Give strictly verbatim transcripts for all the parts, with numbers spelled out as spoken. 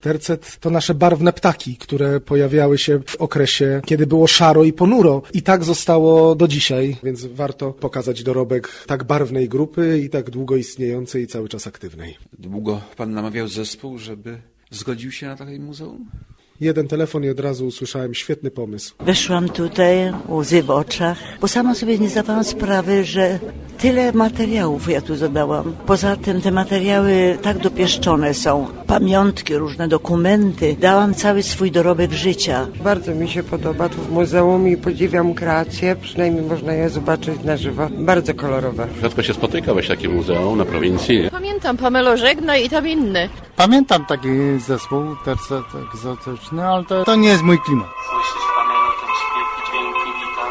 Tercet to nasze barwne ptaki, które pojawiały się w okresie, kiedy było szaro i ponuro. I tak zostało do dzisiaj, więc warto pokazać dorobek tak barwnej grupy i tak długo istniejącej i cały czas aktywnej. Długo pan namawiał zespół, żeby zgodził się na takie muzeum? Jeden telefon i od razu usłyszałem świetny pomysł. Weszłam tutaj, łzy w oczach, bo sama sobie nie zdawałam sprawy, że tyle materiałów ja tu zadałam. Poza tym te materiały tak dopieszczone są, pamiątki, różne dokumenty. Dałam cały swój dorobek życia. Bardzo mi się podoba tu w muzeum i podziwiam kreację, przynajmniej można je zobaczyć na żywo. Bardzo kolorowe. Rzadko się spotykałeś takie muzeum na prowincji. Pamiętam Pamelo Żegna i tam inny. Pamiętam taki zespół, tercet egzotyczny, ale to, to nie jest mój klimat. Słyszysz, Pamelo, ten śpiew i dźwięki wita.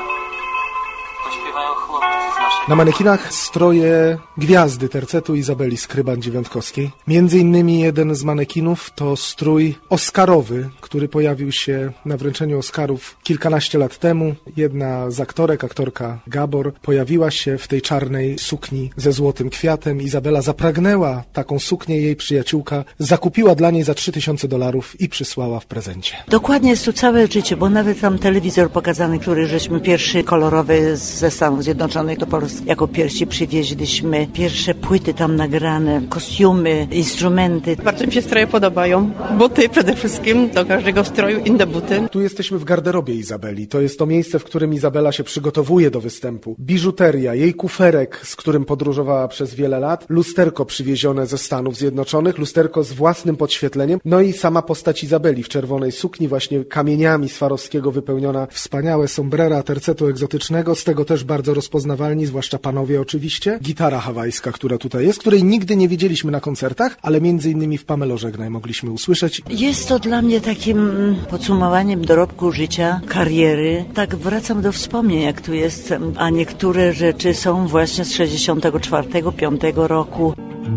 To śpiewają chłopcy z naszej... Na manekinach stroje gwiazdy tercetu Izabeli Skryban-Dziewiątkowskiej. Między innymi jeden z manekinów to strój oscarowy, który pojawił się na wręczeniu Oscarów kilkanaście lat temu. Jedna z aktorek, aktorka Gabor, pojawiła się w tej czarnej sukni ze złotym kwiatem. Izabela zapragnęła taką suknię, jej przyjaciółka zakupiła dla niej za trzy tysiące dolarów i przysłała w prezencie. Dokładnie jest tu całe życie, bo nawet tam telewizor pokazany, który żeśmy pierwszy kolorowy ze Stanów Zjednoczonych do Polski jako pierwsi przywieźliśmy. Pierwsze płyty tam nagrane, kostiumy, instrumenty. Bardzo mi się stroje podobają. Buty przede wszystkim, do każdego stroju inne buty. Tu jesteśmy w garderobie Izabeli. To jest to miejsce, w którym Izabela się przygotowuje do występu. Biżuteria, jej kuferek, z którym podróżowała przez wiele lat, lusterko przywiezione ze Stanów Zjednoczonych, lusterko z własnym podświetleniem, no i sama postać Izabeli w czerwonej sukni, właśnie kamieniami Swarowskiego wypełniona, wspaniałe sombrera tercetu egzotycznego, z tego też bardzo rozpoznawalni, zwłaszcza panowie oczywiście. Gitara hawajska, która tutaj jest, której nigdy nie widzieliśmy na koncertach, ale między innymi w Pamelo Żegnaj mogliśmy usłyszeć. Jest to dla mnie takim podsumowaniem dorobku życia, kariery. Tak wracam do wspomnień, jak tu jestem, a niektóre rzeczy są właśnie z sześćdziesiątego czwartego piątego roku.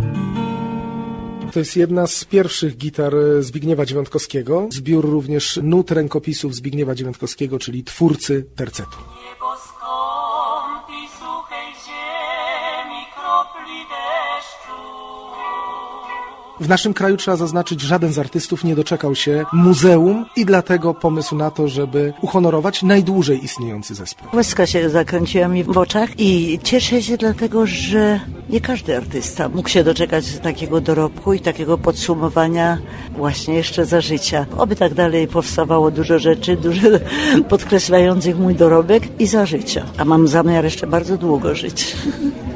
To jest jedna z pierwszych gitar Zbigniewa Dziewiątkowskiego. Zbiór również nut rękopisów Zbigniewa Dziewiątkowskiego, czyli twórcy tercetu. Niebo skąpi suchej ziemi kropli deszczu. W naszym kraju trzeba zaznaczyć, żaden z artystów nie doczekał się muzeum i dlatego pomysł na to, żeby uhonorować najdłużej istniejący zespół. Łezka się zakręciła mi w oczach i cieszę się dlatego, że nie każdy artysta mógł się doczekać takiego dorobku i takiego podsumowania właśnie jeszcze za życia. Oby tak dalej powstawało dużo rzeczy, dużo podkreślających mój dorobek i za życia. A mam zamiar jeszcze bardzo długo żyć.